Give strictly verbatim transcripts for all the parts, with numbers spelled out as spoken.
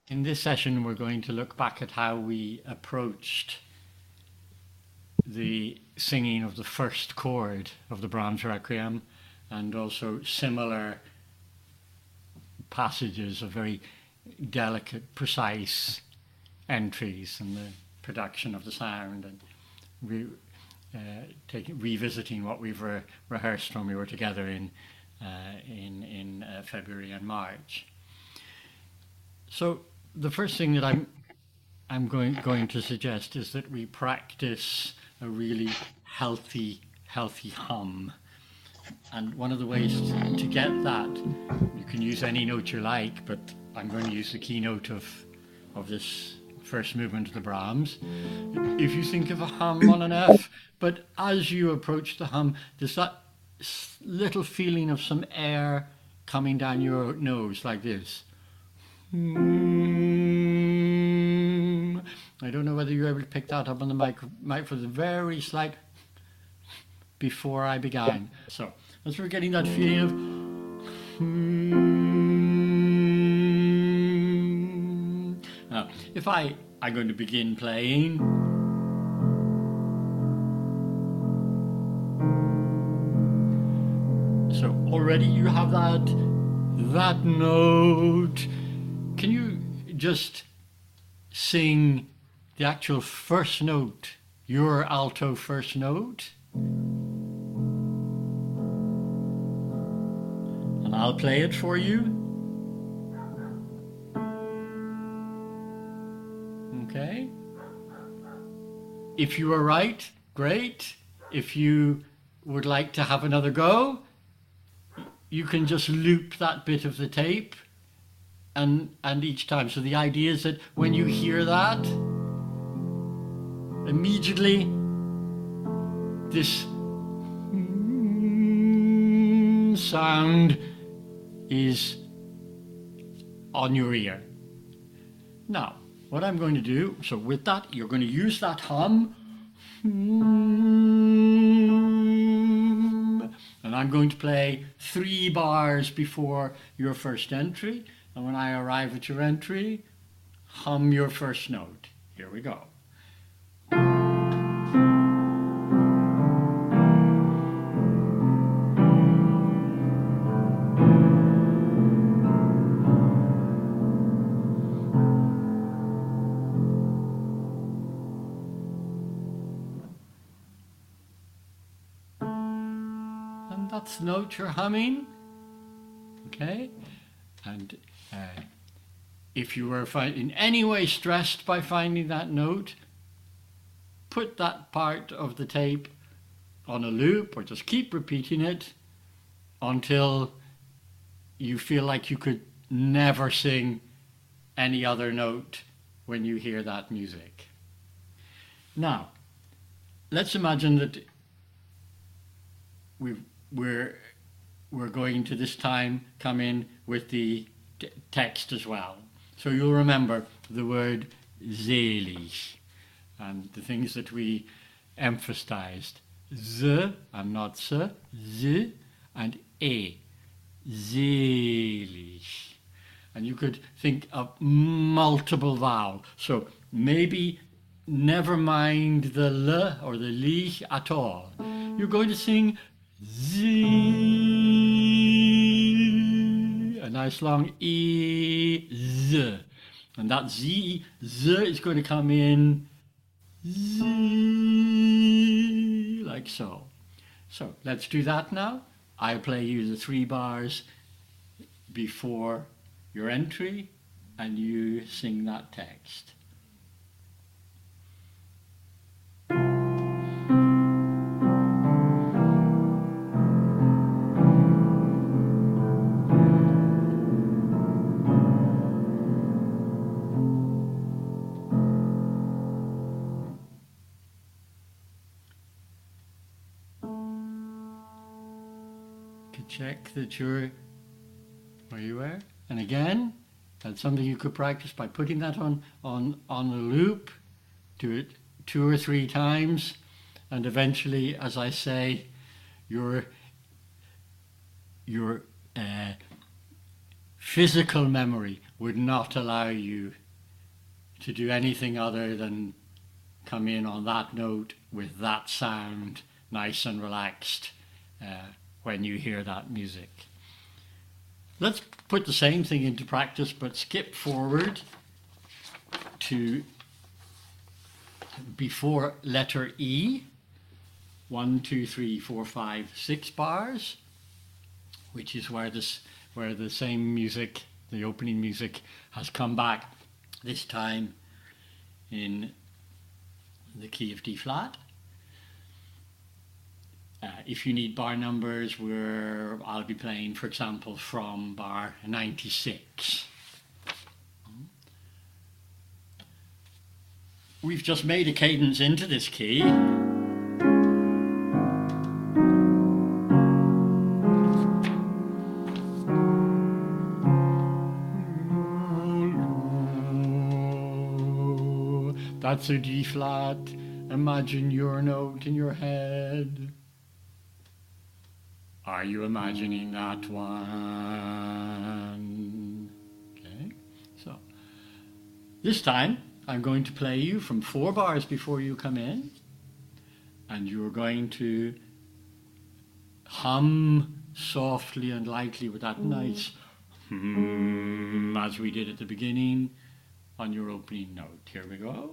In this session, we're going to look back at how we approached the singing of the first chord of the Brahms Requiem, and also similar passages of very delicate, precise entries and the production of the sound, and re, uh, taking, revisiting what we've re rehearsed when we were together in, uh, in, in uh, February and March. So the first thing that I'm, I'm going, going to suggest is that we practice a really healthy, healthy hum. And one of the ways to, to get that, you can use any note you like, but I'm going to use the keynote of, of this first movement of the Brahms. If you think of a hum on an F, but as you approach the hum, there's that little feeling of some air coming down your nose like this. Mm. I don't know whether you're able to pick that up on the mic, mic for the very slight before I began. So as we're getting that feeling of mm. Now, if I I'm going to begin playing, so already you have that that note. Can you just sing the actual first note, your alto first note? And I'll play it for you. Okay. If you are right, great. If you would like to have another go, you can just loop that bit of the tape. And, and each time. So the idea is that when you hear that, immediately this sound is on your ear. Now, what I'm going to do, so with that, you're going to use that hum. And I'm going to play three bars before your first entry. And when I arrive at your entry, hum your first note. Here we go. And that's the note you're humming. Okay? And uh, if you were in any way stressed by finding that note, put that part of the tape on a loop, or just keep repeating it until you feel like you could never sing any other note when you hear that music. Now, let's imagine that we've, we're we're going to this time come in with the text as well. So you'll remember the word selig and the things that we emphasized. Z and not s, z and e, selig. And you could think of multiple vowels. So maybe never mind the l or the li at all. You're going to sing Z, a nice long E, Z. And that Z, Z is going to come in Z, like so. So let's do that now. I'll play you the three bars before your entry, and you sing that text. Check that you're where you are. And again, that's something you could practice by putting that on, on, on a loop. Do it two or three times. And eventually, as I say, your, your uh, physical memory would not allow you to do anything other than come in on that note with that sound, nice and relaxed, uh, when you hear that music. Let's put the same thing into practice, but skip forward to before letter E. One, two, three, four, five, six bars, which is where this where the same music, the opening music, has come back, this time in the key of D flat. Uh, if you need bar numbers, where I'll be playing, for example, from bar ninety-six. We've just made a cadence into this key. That's a D flat. Imagine your note in your head. Are you imagining that one? Okay, so this time I'm going to play you from four bars before you come in, and you're going to hum softly and lightly with that nice hmm, as we did at the beginning on your opening note. Here we go.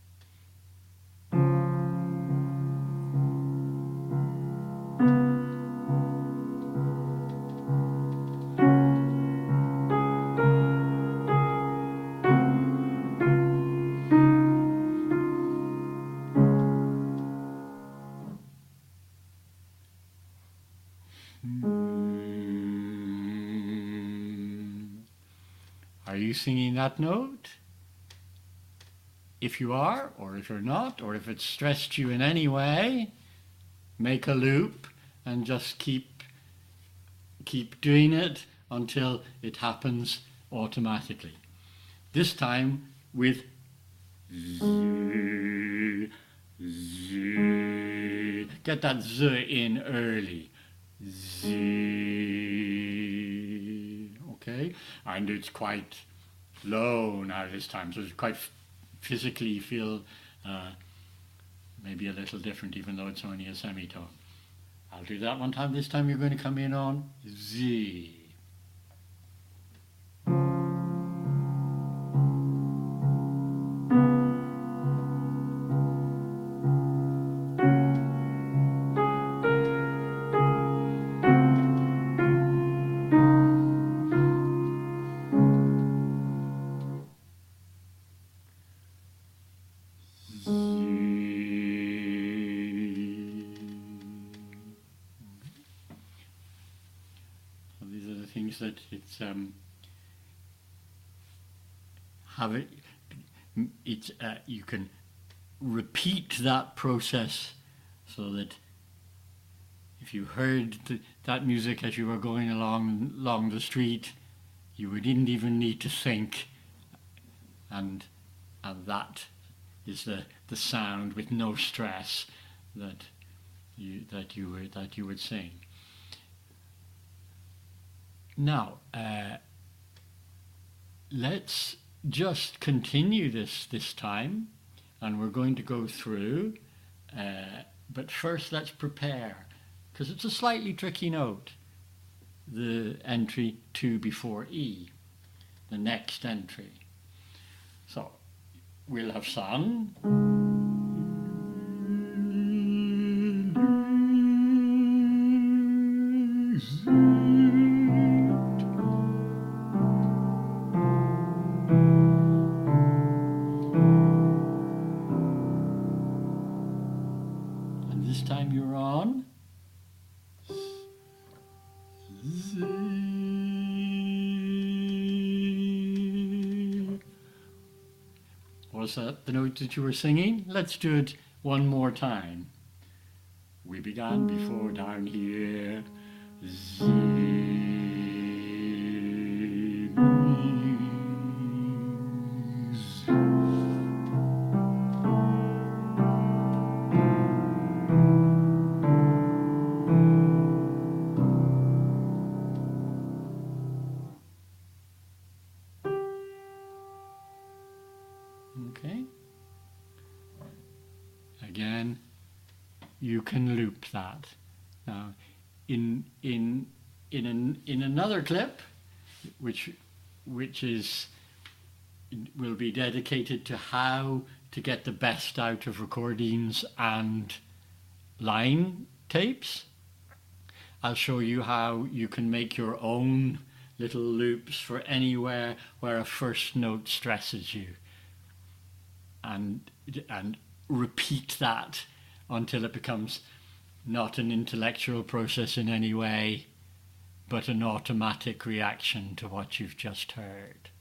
Are you singing that note? If you are, or if you're not, or if it's stressed you in any way, make a loop and just keep keep doing it until it happens automatically. This time with z, z. Get that z in early. Z. Okay? And it's quite low now this time, so it's quite physically feel uh, maybe a little different, even though it's only a semitone. I'll do that one time. This time you're going to come in on Z. Things that it's um, have it. It's uh, you can repeat that process so that if you heard th that music as you were going along along the street, you wouldn't even need to think, and and that is the the sound with no stress that you that you would that you would sing. Now, uh, let's just continue this this time, and we're going to go through, uh, but first let's prepare, because it's a slightly tricky note, the entry two before E, the next entry. So, we'll have sung. And this time you're on. Was that the note that you were singing? Let's do it one more time. We began before down here. Z. again, you can loop that. Now, in in in an, in another clip, which which is will be dedicated to how to get the best out of recordings and line tapes, I'll show you how you can make your own little loops for anywhere where a first note stresses you, and and repeat that until it becomes not an intellectual process in any way, but an automatic reaction to what you've just heard.